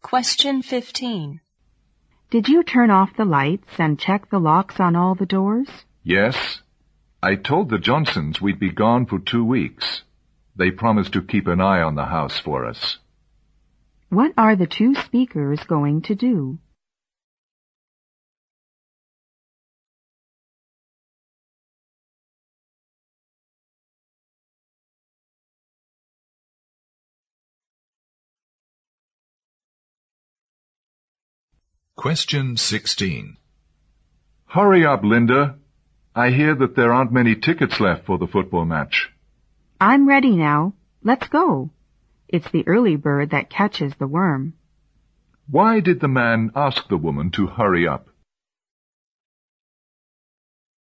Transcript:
Question 15. Did you turn off the lights and check the locks on all the doors? Yes. I told the Johnsons we'd be gone for 2 weeks. They promised to keep an eye on the house for us. What are the two speakers going to do? Question 16. Hurry up, Linda. I hear that there aren't many tickets left for the football match. I'm ready now. Let's go. It's the early bird that catches the worm. Why did the man ask the woman to hurry up?